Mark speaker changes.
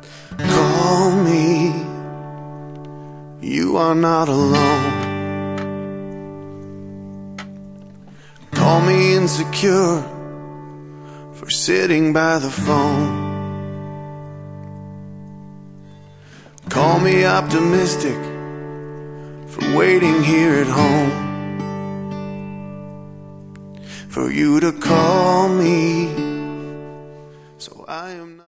Speaker 1: Call me, you are not alone. Call me insecure for sitting by the phone. Call me optimistic for waiting here at home. For you to call me, so I am not